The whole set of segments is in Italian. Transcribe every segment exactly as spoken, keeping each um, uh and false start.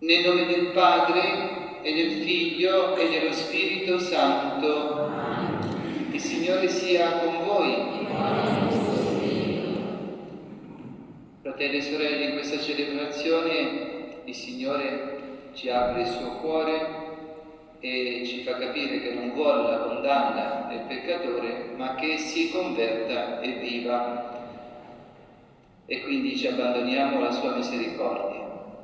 Nel nome del Padre e del Figlio e dello Spirito Santo. Il Signore sia con voi. Fratelli e sorelle, in questa celebrazione il Signore ci apre il suo cuore e ci fa capire che non vuole la condanna del peccatore, ma che si converta e viva. E quindi ci abbandoniamo alla sua misericordia.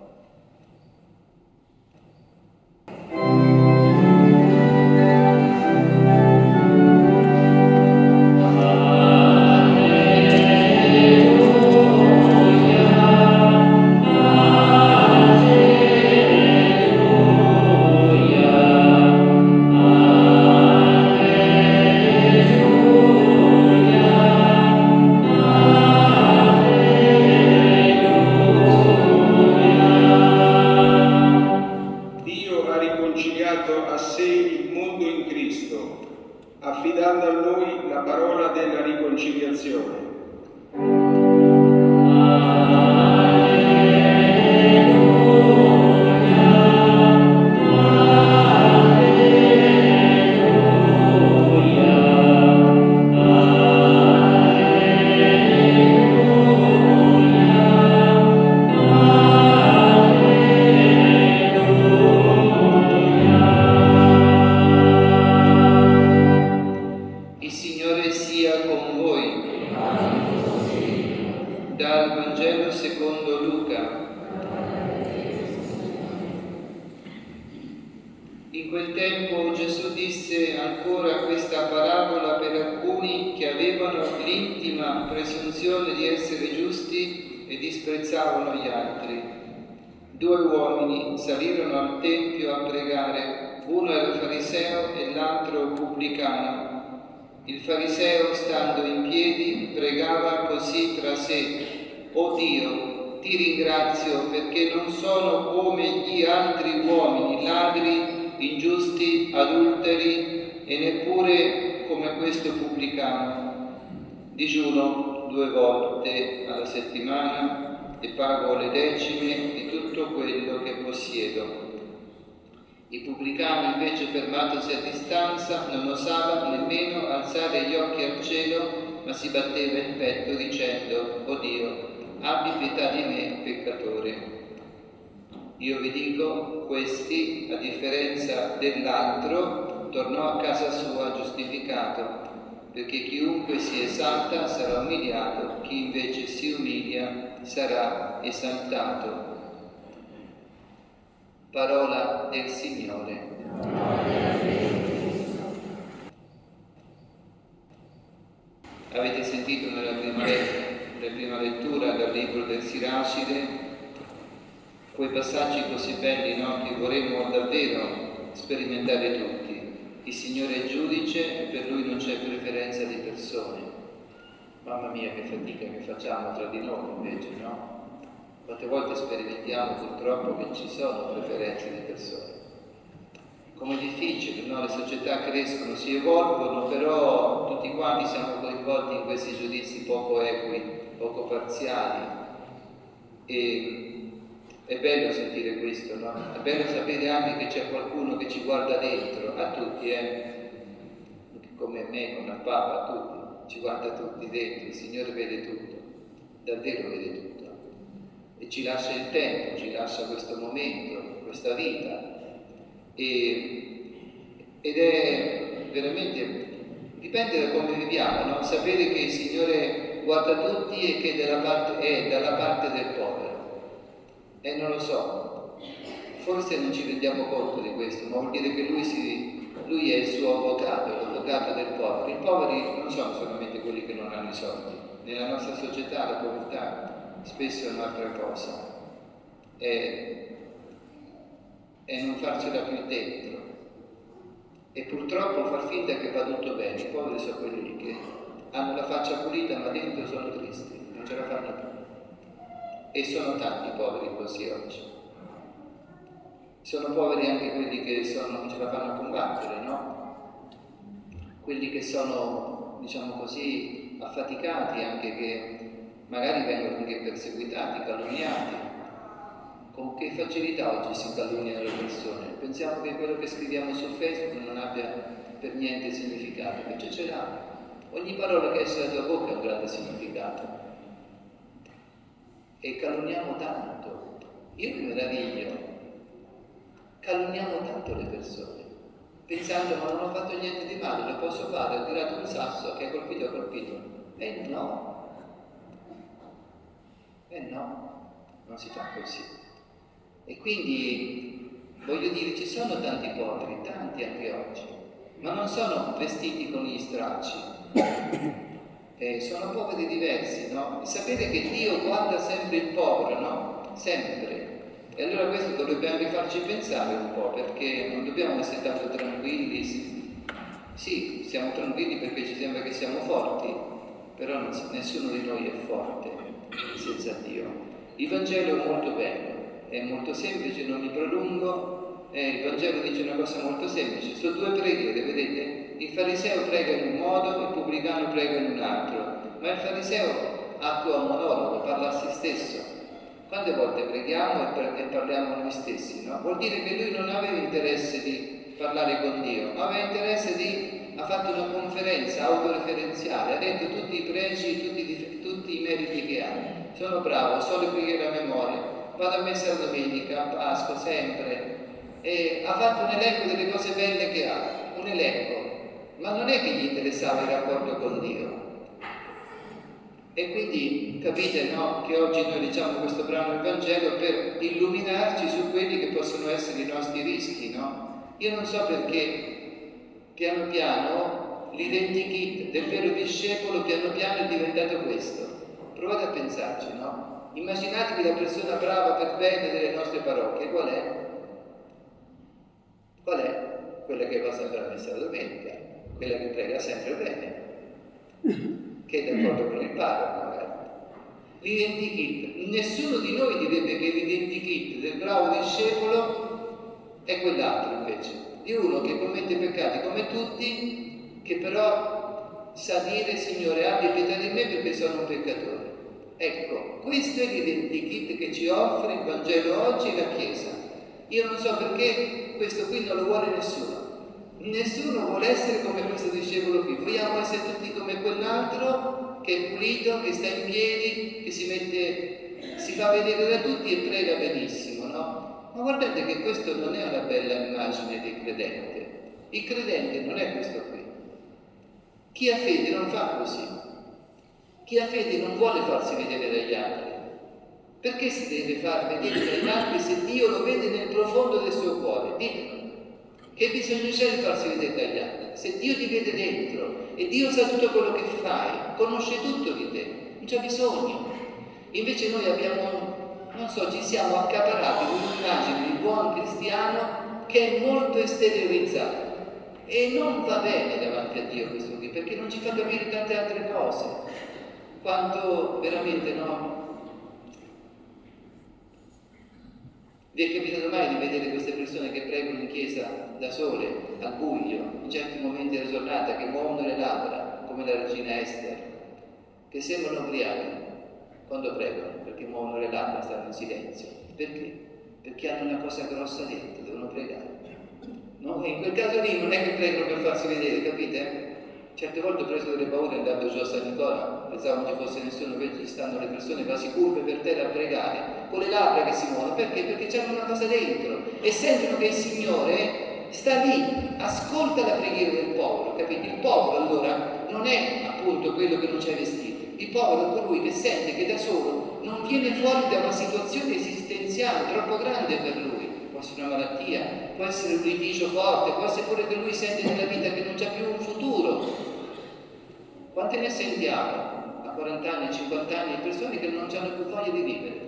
affidando a Lui la parola della riconciliazione. Dal Vangelo secondo Luca. In quel tempo Gesù disse ancora questa parabola per alcuni che avevano l'intima presunzione di essere giusti e disprezzavano gli altri. Due uomini salirono al tempio a pregare, uno era fariseo e l'altro pubblicano. Il fariseo, stando in piedi, pregava così tra sé: «O Dio, ti ringrazio perché non sono come gli altri uomini, ladri, ingiusti, adulteri e neppure come questo pubblicano. Digiuno due volte alla settimana e pago le decime di tutto quello che possiedo». Il pubblicano invece, fermatosi a distanza, non osava nemmeno alzare gli occhi al cielo, ma si batteva in petto dicendo: «O Dio, abbi pietà di me, peccatore». Io vi dico, questi, a differenza dell'altro, tornò a casa sua giustificato, perché chiunque si esalta sarà umiliato, chi invece si umilia sarà esaltato. Parola del Signore. Avete sentito nella prima, nella prima lettura dal libro del Siracide quei passaggi così belli, no? Che vorremmo davvero sperimentare tutti. Il Signore è giudice e per Lui non c'è preferenza di persone. Mamma mia, che fatica che facciamo tra di noi invece, no? Quante volte sperimentiamo purtroppo che ci sono preferenze di persone. Com'è difficile, no? Le società crescono, si evolvono, però tutti quanti siamo coinvolti in questi giudizi poco equi, poco parziali. E è bello sentire questo, no? È bello sapere anche che c'è qualcuno che ci guarda dentro, a tutti, eh? Come me, come al Papa, a tutti, ci guarda tutti dentro, il Signore vede tutto, davvero vede tutto. E ci lascia il tempo, ci lascia questo momento, questa vita. E, ed è veramente, dipende da come viviamo, no? Sapere che il Signore guarda tutti e che dalla parte, è dalla parte del povero. E non lo so, forse non ci rendiamo conto di questo, ma vuol dire che Lui, si, lui è il suo avvocato, l'avvocato del povero. I poveri non sono solamente quelli che non hanno i soldi. Nella nostra società la povertà spesso è un'altra cosa, è, è non farcela più dentro e purtroppo far finta che va tutto bene. I poveri sono quelli che hanno la faccia pulita ma dentro sono tristi, non ce la fanno più. E sono tanti poveri così oggi. Sono poveri anche quelli che sono, non ce la fanno a combattere, no? Quelli che sono, diciamo così, affaticati, anche che magari vengono anche perseguitati, calunniati, con che facilità oggi si calunniano le persone. Pensiamo che quello che scriviamo su Facebook non abbia per niente significato, invece ce l'ha. Ogni parola che esce dalla tua bocca ha un grande significato. E calunniamo tanto. Io mi meraviglio. Calunniamo tanto le persone, pensando ma non ho fatto niente di male, lo posso fare, ho tirato un sasso, che ha colpito, ha colpito. E no. E no, non si fa così. E quindi, voglio dire, ci sono tanti poveri, tanti anche oggi, ma non sono vestiti con gli stracci, eh, sono poveri diversi, no? E sapere che Dio guarda sempre il povero, no? Sempre. E allora questo dovrebbe anche farci pensare un po', perché non dobbiamo essere tanto tranquilli. Sì, sì, siamo tranquilli perché ci sembra che siamo forti, però non, nessuno di noi è forte senza Dio. Il Vangelo è molto bello, è molto semplice, non mi prolungo. Eh, il Vangelo dice una cosa molto semplice, sono due preghiere, vedete? Il fariseo prega in un modo, il pubblicano prega in un altro, ma il fariseo attua un monologo, parla a se stesso. Quante volte preghiamo e parliamo a noi stessi, no? Vuol dire che lui non aveva interesse di parlare con Dio, ma aveva interesse di... ha fatto una conferenza autoreferenziale, ha detto tutti i pregi, tutti i, tutti i meriti che ha. Sono bravo, so le preghiere a memoria, vado a messa la domenica, a Pasqua, sempre. E ha fatto un elenco delle cose belle che ha, un elenco, ma non è che gli interessava il rapporto con Dio. E quindi capite, no, che oggi noi diciamo questo brano del Vangelo per illuminarci su quelli che possono essere i nostri rischi, no? Io non so perché piano piano l'identikit del vero discepolo piano piano è diventato questo. Provate a pensarci, no? Immaginatevi la persona brava per bene delle nostre parrocchie, qual è? Qual è? Quella che va sempre a messa la domenica, quella che prega sempre bene, che è d'accordo con il parroco magari. L'identikit, nessuno di noi direbbe che l'identikit del bravo discepolo è quell'altro invece, di uno che commette peccati come tutti, che però sa dire Signore abbi pietà di me perché sono un peccatore. Ecco, questo è l'identikit che ci offre il Vangelo oggi e la Chiesa. Io non so perché questo qui non lo vuole nessuno. Nessuno vuole essere come questo discepolo qui, vogliamo essere tutti come quell'altro che è pulito, che sta in piedi, che si mette, si fa vedere da tutti e prega benissimo, no? Ma guardate che questo non è una bella immagine di credente. Il credente non è questo qui. Chi ha fede non fa così. Chi ha fede non vuole farsi vedere dagli altri. Perché si deve far vedere dagli altri se Dio lo vede nel profondo del suo cuore? Ditelo. Che bisogno c'è di farsi vedere dagli altri? Se Dio ti vede dentro e Dio sa tutto quello che fai, conosce tutto di te, non c'è bisogno. Invece noi abbiamo, non so, ci siamo accaparrati di un'immagine di buon cristiano che è molto esteriorizzato. E non va bene davanti a Dio questo qui, perché non ci fa capire tante altre cose. Quanto veramente no? Vi è capitato mai di vedere queste persone che pregano in chiesa da sole, al buio, in certi momenti della giornata, che muovono le labbra, come la regina Esther, che sembrano ubriache quando pregano, perché muovono le labbra, stanno in silenzio. Perché? Perché hanno una cosa grossa dentro, devono pregare. No? E in quel caso lì non è che pregano per farsi vedere, capite? Certe volte ho preso delle paure andando giù a San Nicola, pensavo non ci fosse nessuno, invece ci stanno le persone quasi curve per terra a pregare, con le labbra che si muovono. Perché? Perché c'hanno una cosa dentro e sentono che il Signore sta lì, ascolta la preghiera del povero, capite? Il povero allora non è appunto quello che non c'è vestito, il povero è colui che sente che da solo non viene fuori da una situazione esistenziale troppo grande per lui. Può essere una malattia, può essere un litigio forte, può essere pure che lui sente nella vita che non c'è più un futuro. Quante ne sentiamo a quaranta anni, cinquanta anni, persone che non hanno più voglia di vivere?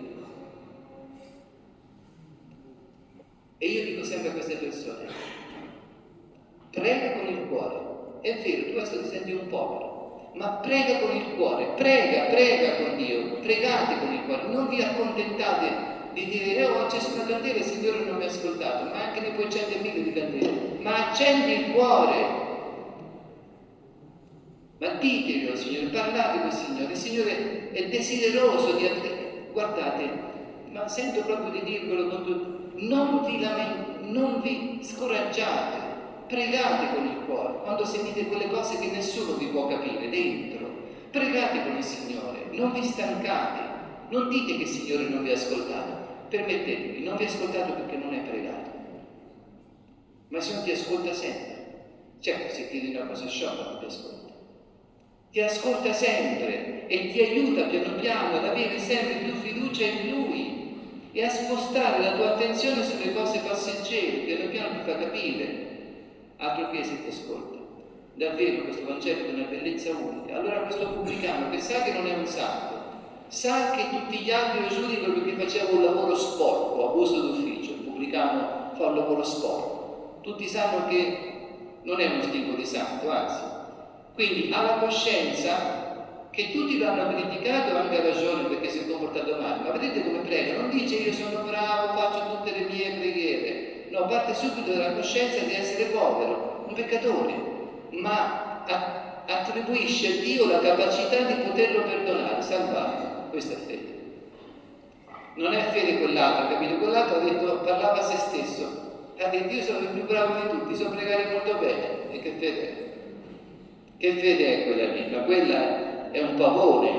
E io dico sempre a queste persone, prega con il cuore. È vero, tu adesso ti senti un povero, ma prega con il cuore, prega, prega con Dio, pregate con il cuore, non vi accontentate di dire eh, ho acceso una candela e il Signore non mi ha ascoltato, ma anche ne puoi accendere mille di candele, ma accendi il cuore. Ma ditelo, Signore, parlate con il Signore, il Signore è desideroso di aprire. Guardate, ma sento proprio di dirvelo con tutto, non vi lamentate, non vi scoraggiate, pregate con il cuore, quando sentite quelle cose che nessuno vi può capire dentro, pregate con il Signore, non vi stancate, non dite che il Signore non vi ha ascoltato, permettetevi, non vi ha ascoltato perché non è pregato, ma il Signore ti ascolta sempre. Certo, se chiedi una cosa sciocca non ti ascolta, ti ascolta sempre e ti aiuta piano piano ad avere sempre più fiducia in Lui e a spostare la tua attenzione sulle cose passeggere, piano piano ti fa capire, altro che se ti ascolta. Davvero questo Vangelo è una bellezza unica. Allora questo pubblicano che sa che non è un santo, sa che tutti gli altri lo giudicano perché faceva un lavoro sporco, abuso d'ufficio, il pubblicano fa un lavoro sporco, tutti sanno che non è uno stinco di santo, anzi, quindi ha la coscienza che tutti lo hanno criticato, anche a ragione perché si è comportato male, ma vedete come prega, non dice io sono bravo, faccio tutte le mie preghiere, no, parte subito dalla coscienza di essere povero, un peccatore, ma attribuisce a Dio la capacità di poterlo perdonare, salvare. Questa è fede. Non è fede quell'altro, capito? Quell'altro ha detto, parlava a se stesso, ha detto io sono il più bravo di tutti, so pregare molto bene. E che fede è? Che fede è quella lì? Ma quella è un pavone,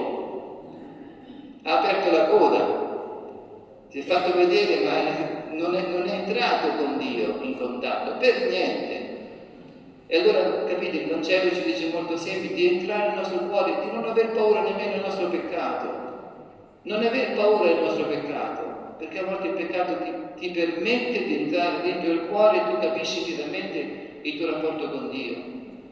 ha aperto la coda, si è fatto vedere ma non è, non è entrato con Dio in contatto, per niente. E allora, capite, il Vangelo ci dice molto semplice di entrare nel nostro cuore, di non aver paura nemmeno del nostro peccato, non aver paura del nostro peccato, perché a volte il peccato ti, ti permette di entrare dentro il cuore e tu capisci finalmente il tuo rapporto con Dio.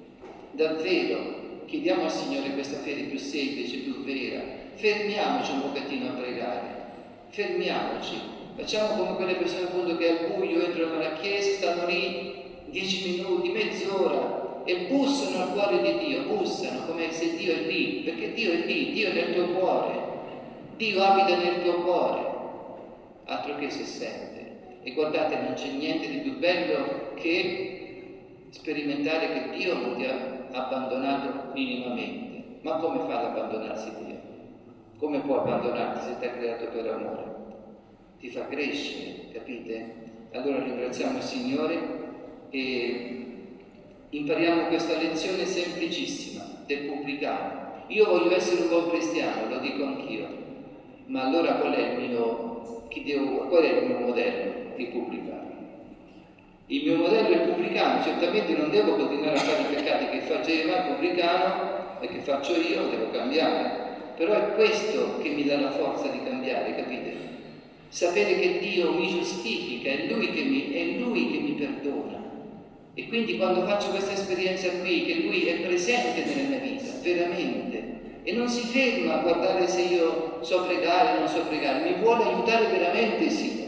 Davvero, chiediamo al Signore questa fede più semplice, più vera, fermiamoci un pochettino a pregare, fermiamoci, facciamo come quelle persone appunto che al buio entrano nella chiesa, stanno lì dieci minuti, mezz'ora e bussano al cuore di Dio, bussano come se Dio è lì, perché Dio è lì, Dio è nel tuo cuore, Dio abita nel tuo cuore, altro che se sente. E guardate, non c'è niente di più bello che sperimentare che Dio non ti ha abbandonato minimamente. Ma come fa ad abbandonarsi Dio? Come può abbandonarti se ti ha creato per amore? Ti fa crescere, capite? Allora ringraziamo il Signore e impariamo questa lezione semplicissima del pubblicano. Io voglio essere un buon cristiano, lo dico anch'io, ma allora qual è il mio, chi devo, qual è il mio modello? Il pubblicano. Il mio modello è il pubblicano, certamente non devo continuare a fare i peccati che faceva il pubblicano e che faccio io, devo cambiare, però è questo che mi dà la forza di cambiare, capite? Sapere che Dio mi giustifica, è Lui che mi, è Lui che mi perdona. E quindi quando faccio questa esperienza qui, che Lui è presente nella mia vita, veramente, e non si ferma a guardare se io so pregare o non so pregare, mi vuole aiutare veramente il Signore.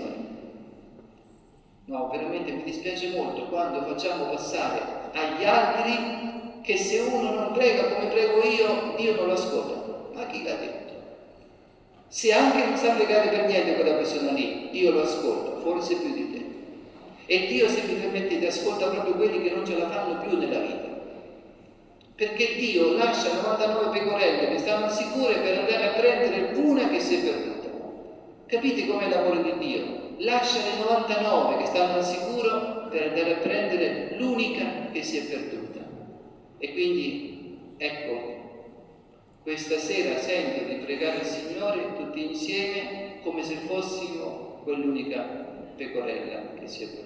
No, veramente mi dispiace molto quando facciamo passare agli altri che se uno non prega come prego io, Dio non lo ascolta. Ma chi l'ha detto? Se anche non sa pregare per niente quella persona lì, Dio lo ascolta, forse più di te. E Dio, se mi permettete, ascolta proprio quelli che non ce la fanno più nella vita. Perché Dio lascia novantanove pecorelle che stanno sicure per andare a prendere una che si è perduta. Capite com'è l'amore di Dio? Lascia le novantanove che stanno al sicuro per andare a prendere l'unica che si è perduta. E quindi, ecco, questa sera sento di pregare il Signore tutti insieme come se fossimo quell'unica pecorella che si è perduta.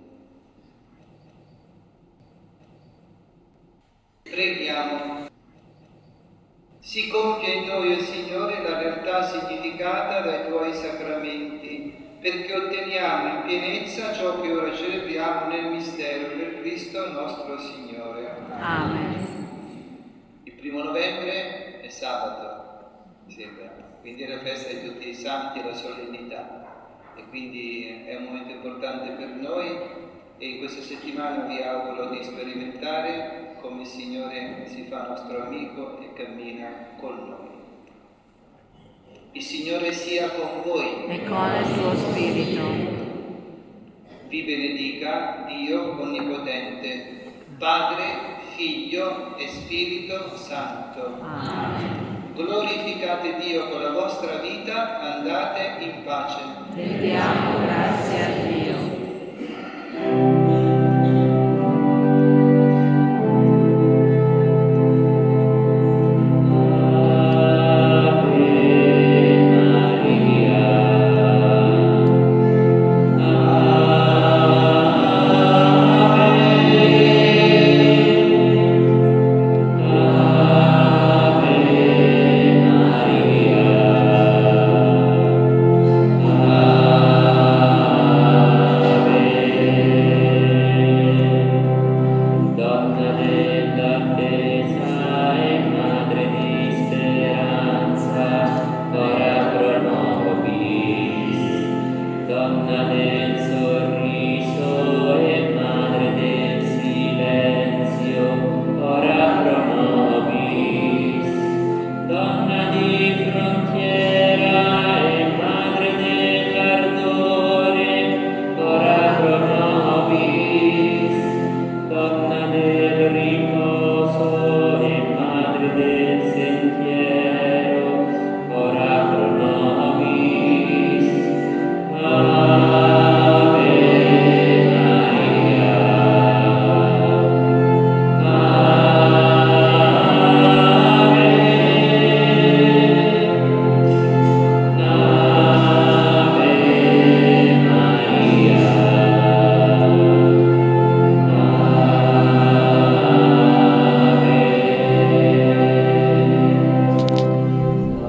Preghiamo. Si compie in noi, o Signore, la realtà significata dai Tuoi sacramenti, perché otteniamo in pienezza ciò che ora celebriamo nel mistero per Cristo nostro Signore. Amen. Il primo novembre è sabato, sembra, quindi è la festa di tutti i santi e la solennità, e quindi è un momento importante per noi. E in questa settimana vi auguro di sperimentare come il Signore si fa nostro amico e cammina con noi. Il Signore sia con voi. E con il suo spirito. Vi benedica Dio Onnipotente, Padre, Figlio e Spirito Santo. Amen. glorificate Dio con la vostra vita, andate in pace. Rendiamo grazie a Dio. Donna del